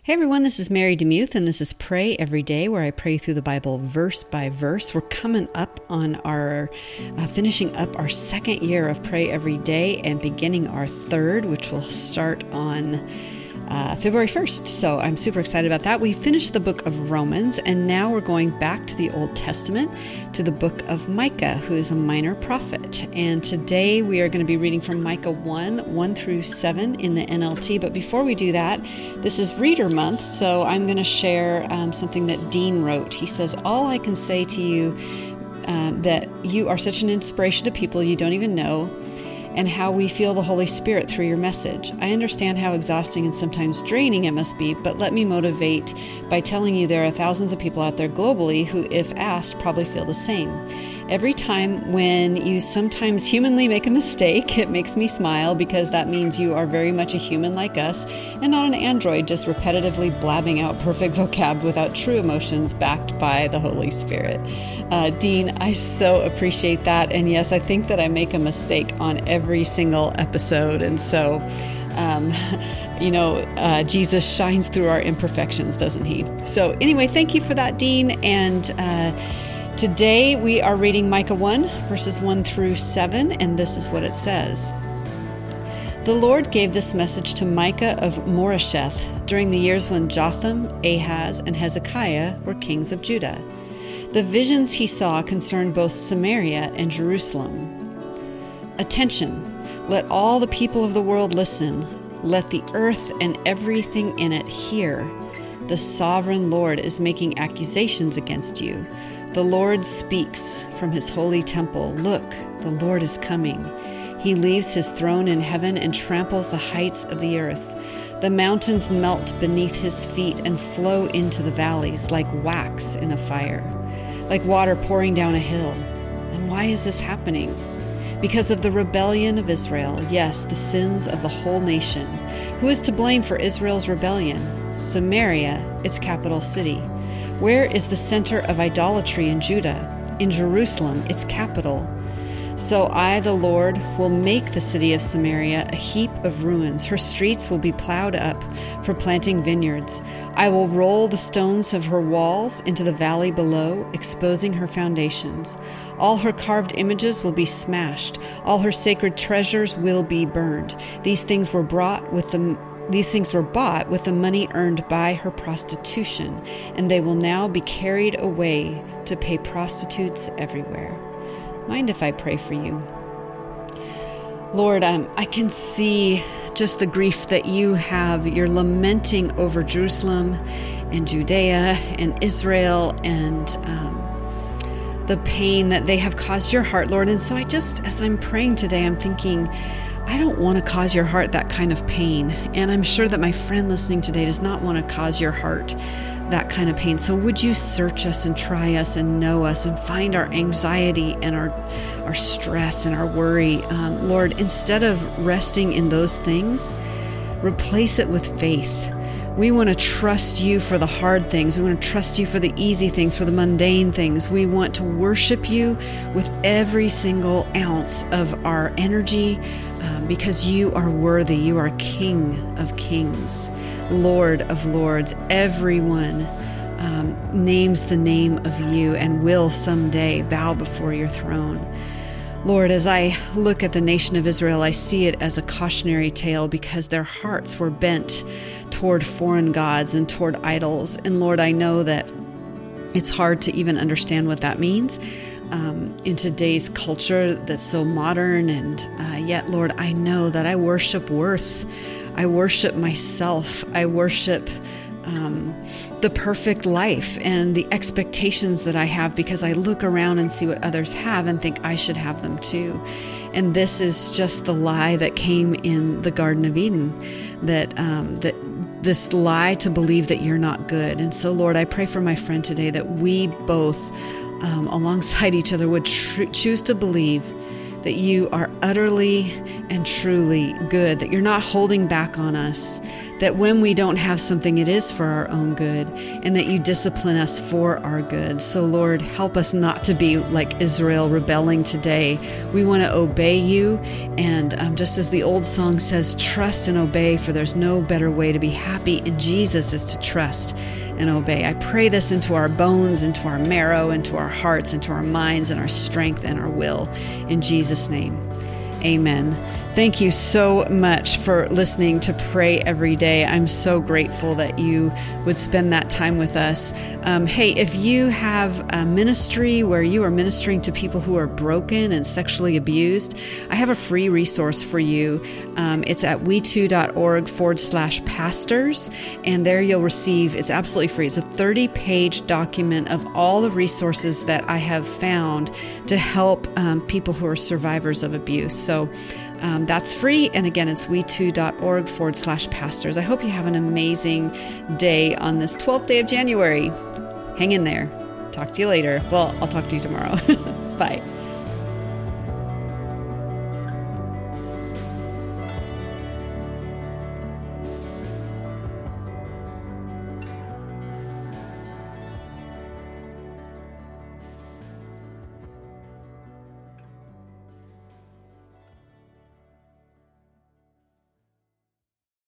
Hey everyone, this is Mary DeMuth, and this is Pray Every Day, where I pray through the Bible verse by verse. We're coming up on our, finishing up our second year of Pray Every Day and beginning our third, which will start on February 1st. So I'm super excited about that. We finished the book of Romans, and now we're going back to the Old Testament, to the book of Micah, who is a minor prophet. And today we are going to be reading from Micah 1 through 7 in the NLT. But before we do that, this is Reader Month, so I'm going to share something that Dean wrote. He says, "All I can say to you that you are such an inspiration to people you don't even know, and how we feel the Holy Spirit through your message. I understand how exhausting and sometimes draining it must be, but let me motivate by telling you there are thousands of people out there globally who, if asked, probably feel the same. Every time when you sometimes humanly make a mistake, it makes me smile because that means you are very much a human like us and not an android just repetitively blabbing out perfect vocab without true emotions backed by the Holy Spirit." Dean, I so appreciate that. And yes, I think that I make a mistake on every single episode. And so, Jesus shines through our imperfections, doesn't he? So anyway, thank you for that, Dean. And today we are reading Micah 1, verses 1 through 7, and this is what it says. "The Lord gave this message to Micah of Moresheth during the years when Jotham, Ahaz, and Hezekiah were kings of Judah. The visions he saw concerned both Samaria and Jerusalem. Attention, let all the people of the world listen. Let the earth and everything in it hear. The sovereign Lord is making accusations against you. The Lord speaks from his holy temple. Look, the Lord is coming. He leaves his throne in heaven and tramples the heights of the earth. The mountains melt beneath his feet and flow into the valleys like wax in a fire, like water pouring down a hill. And why is this happening? Because of the rebellion of Israel, yes, the sins of the whole nation. Who is to blame for Israel's rebellion? Samaria, its capital city. Where is the center of idolatry in Judah? In Jerusalem, its capital. So I, the Lord, will make the city of Samaria a heap of ruins. Her streets will be plowed up for planting vineyards. I will roll the stones of her walls into the valley below, exposing her foundations. All her carved images will be smashed. All her sacred treasures will be burned. These things were bought with the money earned by her prostitution, and they will now be carried away to pay prostitutes everywhere." Mind if I pray for you? Lord, I can see just the grief that you have. You're lamenting over Jerusalem and Judea and Israel and the pain that they have caused your heart, Lord. And so as I'm praying today, I'm thinking, I don't want to cause your heart that kind of pain. And I'm sure that my friend listening today does not want to cause your heart that kind of pain. So would you search us and try us and know us and find our anxiety and our stress and our worry. Lord, instead of resting in those things, replace it with faith. We want to trust you for the hard things. We want to trust you for the easy things, for the mundane things. We want to worship you with every single ounce of our energy because you are worthy. You are King of kings, Lord of lords. Everyone names the name of you and will someday bow before your throne. Lord, as I look at the nation of Israel, I see it as a cautionary tale because their hearts were bent toward foreign gods and toward idols. And Lord, I know that it's hard to even understand what that means in today's culture that's so modern. And yet, Lord, I know that I worship worth. I worship myself. I worship the perfect life and the expectations that I have because I look around and see what others have and think I should have them too. And this is just the lie that came in the Garden of Eden, that this lie to believe that you're not good. And so, Lord, I pray for my friend today that we both, alongside each other, would choose to believe that you are utterly and truly good, that you're not holding back on us, that when we don't have something, it is for our own good, and that you discipline us for our good. So Lord, help us not to be like Israel rebelling today. We want to obey you, and just as the old song says, trust and obey, for there's no better way to be happy in Jesus is to trust and obey. I pray this into our bones, into our marrow, into our hearts, into our minds, and our strength and our will. In Jesus' name, amen. Thank you so much for listening to Pray Every Day. I'm so grateful that you would spend that time with us. Hey, if you have a ministry where you are ministering to people who are broken and sexually abused, I have a free resource for you. It's at we2.org/pastors, and there you'll receive, it's absolutely free. It's a 30-page document of all the resources that I have found to help people who are survivors of abuse. So that's free. And again, it's we2.org/pastors. I hope you have an amazing day on this 12th day of January. Hang in there. Talk to you later. Well, I'll talk to you tomorrow. Bye.